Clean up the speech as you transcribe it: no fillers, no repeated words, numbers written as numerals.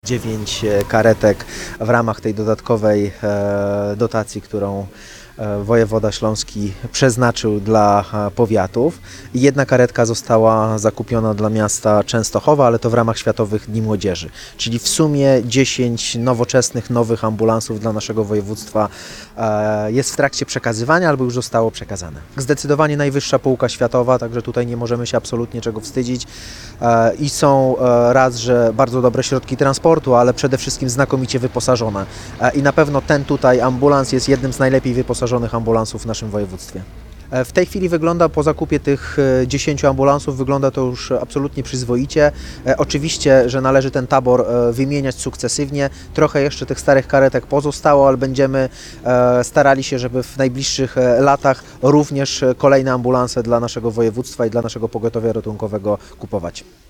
9 karetek w ramach tej dodatkowej dotacji, którą wojewoda śląski przeznaczył dla powiatów. Jedna karetka została zakupiona dla miasta Częstochowa, ale to w ramach Światowych Dni Młodzieży. Czyli w sumie 10 nowoczesnych, nowych ambulansów dla naszego województwa jest w trakcie przekazywania albo już zostało przekazane. Zdecydowanie najwyższa półka światowa, także tutaj nie możemy się absolutnie czego wstydzić. I są raz, że bardzo dobre środki transportu, ale przede wszystkim znakomicie wyposażone. I na pewno ten tutaj ambulans jest jednym z najlepiej wyposażonych ambulansów w naszym województwie. W tej chwili wygląda, po zakupie tych 10 ambulansów, wygląda to już absolutnie przyzwoicie. Oczywiście, że należy ten tabor wymieniać sukcesywnie. Trochę jeszcze tych starych karetek pozostało, ale będziemy starali się, żeby w najbliższych latach również kolejne ambulanse dla naszego województwa i dla naszego pogotowia ratunkowego kupować.